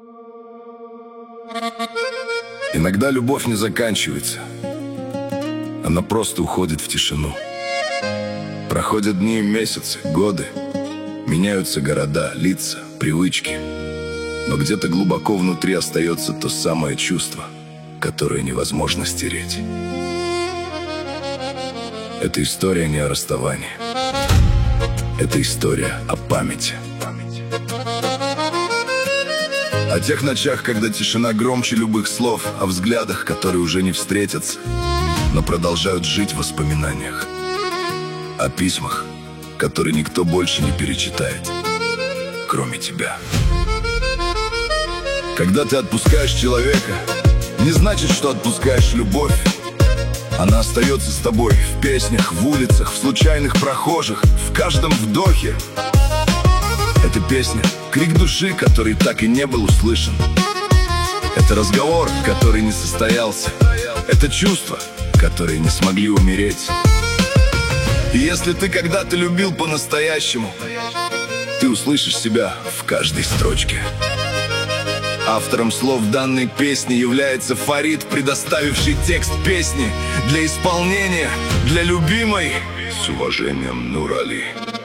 Иногда любовь не заканчивается. Она просто уходит в тишину. Проходят дни, месяцы, годы. Меняются города, лица, привычки. Но где-то глубоко внутри остается то самое чувство, которое невозможно стереть. Это история не о расставании. Это история о памяти. О тех ночах, когда тишина громче любых слов, о взглядах, которые уже не встретятся, но продолжают жить в воспоминаниях. О письмах, которые никто больше не перечитает, кроме тебя. Когда ты отпускаешь человека, не значит, что отпускаешь любовь. Она остается с тобой в песнях, в улицах, в случайных прохожих, в каждом вдохе. Это песня — крик души, который так и не был услышан. Это разговор, который не состоялся. Это чувства, которые не смогли умереть. И если ты когда-то любил по-настоящему, ты услышишь себя в каждой строчке. Автором слов данной песни является Фарид, предоставивший текст песни для исполнения, для любимой. С уважением, Нурали.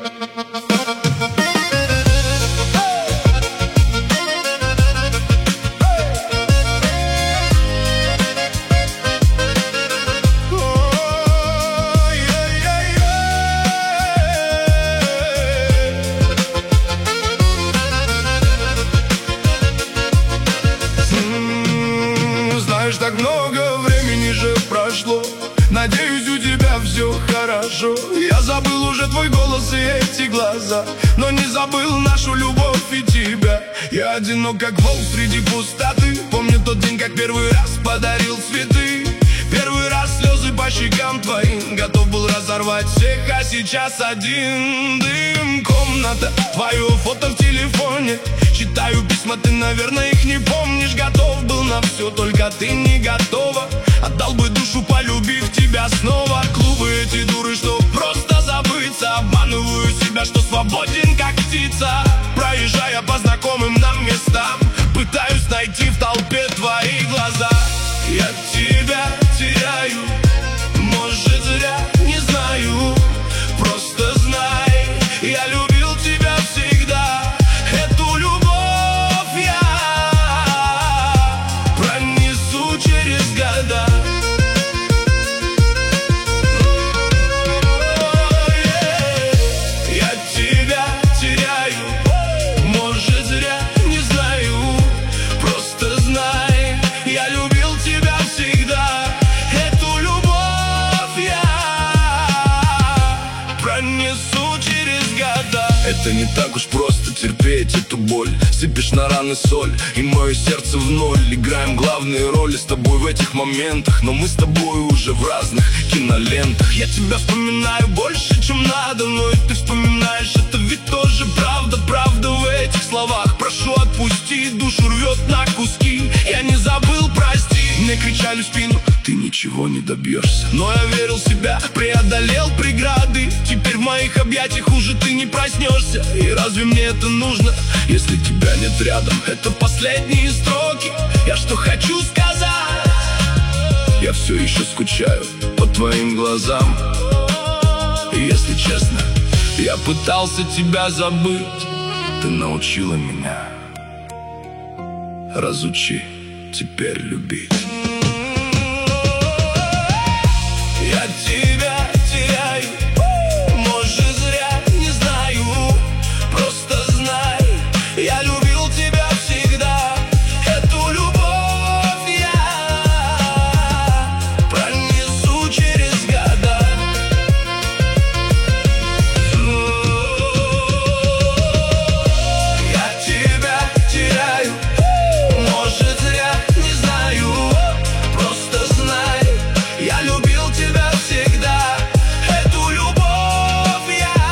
Так много времени же прошло, надеюсь, у тебя все хорошо. Я забыл уже твой голос и эти глаза, но не забыл нашу любовь и тебя. Я одинок, как волк среди пустоты. Помню тот день, как первый раз подарил цветы. Первый раз слезы по щекам твоим. Готов был разорвать всех, а сейчас один дым. Комната, твое фото в телефоне. Читаю письма, ты, наверное, их не помнишь. Готов был на все, только ты не готова. Отдал бы душу, полюбив тебя снова. Клубы эти дуры, что просто забыться. Обманываю себя, что свободен, как птица. Проезжая по знакомым нам местам, пытаюсь найти в толпе твои глаза. Я тебя теряю, может, зря, не знаю. Просто знай, я любил тебя всегда. Эту любовь я пронесу через года. Я тебя теряю, может, зря, не знаю. Просто знай, я любил тебя всегда. Эту любовь я пронесу через года. Это не так уж просто терпеть эту боль. Сыпешь на раны соль, и мое сердце в ноль. Играем главные роли с тобой в этих моментах, но мы с тобой уже в разных кинолентах. Я тебя вспоминаю больше, чем надо, но и ты вспоминаешь. Это ведь тоже правда, правда в этих словах. Прошу, отпусти, душу рвет на куски. Я не забыл, прости. Мне кричали в спину: ты ничего не добьешься. Но я верил в себя, преодолел преграды. Теперь в моих объятиях уже ты не проснешься. И разве мне это нужно, если тебя нет рядом? Это последние строки, я что хочу сказать. Я все еще скучаю по твоим глазам. И если честно, я пытался тебя забыть. Ты научила меня, разучи теперь любить. Я тебя теряю, может, зря, не знаю. Просто знай, я любил тебя всегда. Эту любовь я пронесу через года. Я тебя теряю, может, зря, не знаю. Просто знай, я любил тебя всегда. Эту любовь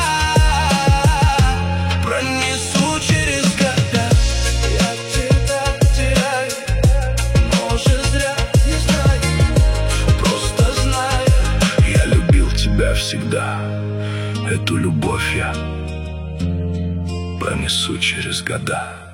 я пронесу через года. Я тебя теряю, может, зря, не знаю. Просто знай, я любил тебя всегда. Эту любовь я пронесу через года.